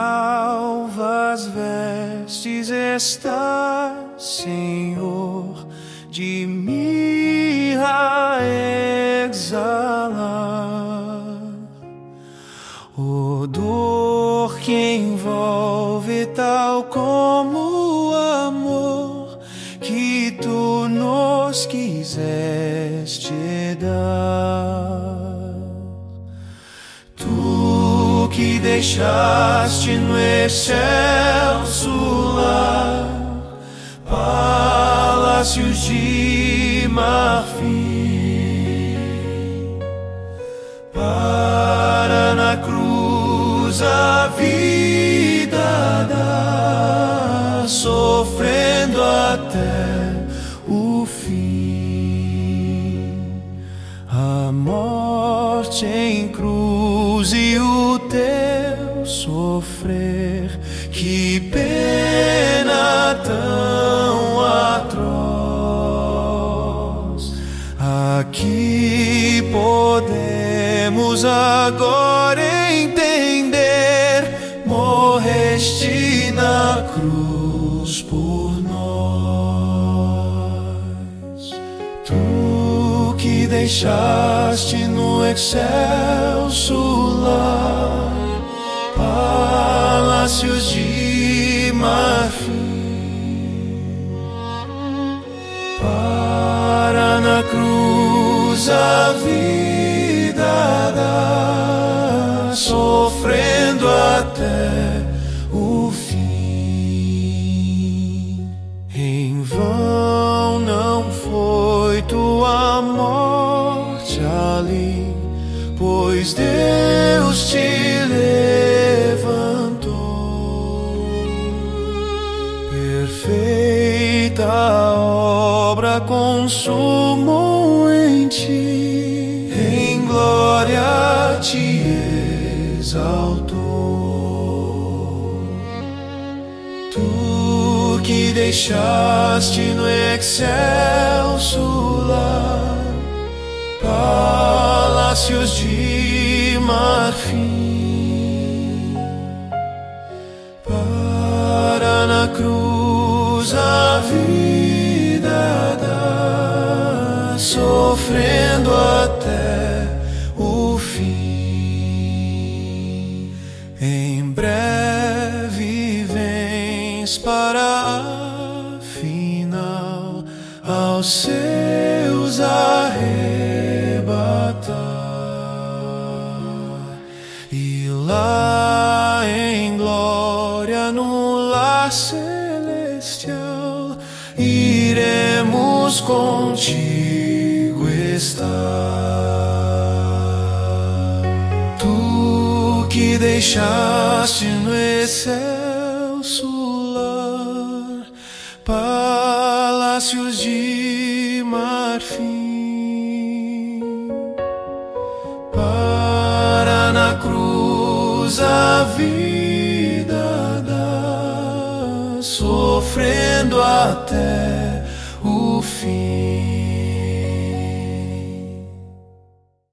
alvas vestes está, Senhor, de mirra exalar. Odor que envolve tal como o amor que tu nos quiseste dar. Tu que deixaste no excelso lar palácios de marfim, para na cruz a vida dar, sofrendo até o fim. A morte em cruz e o teu sofrer, que pena tão atroz. Aqui podemos agora entender: morreste na cruz por nós. Tu que deixaste no excelso lar palácios de marfim, para na cruz a vida dar, sofrendo até o fim. Em vão não foi tua morte ali, pois Deus te levantou. Perfeita obra consumou em ti, em glória te exaltou. Tu que deixaste no excelso lar palácios de marfim, para na cruz a vida dar, sofrendo até o fim. Em breve vens para afinal aos seus arrebatar, e lá em glória no lar celestial iremos contigo estar. Tu que deixaste no excelso lar palácios de marfim, para na cruz a vida dar, sofrendo até o fim.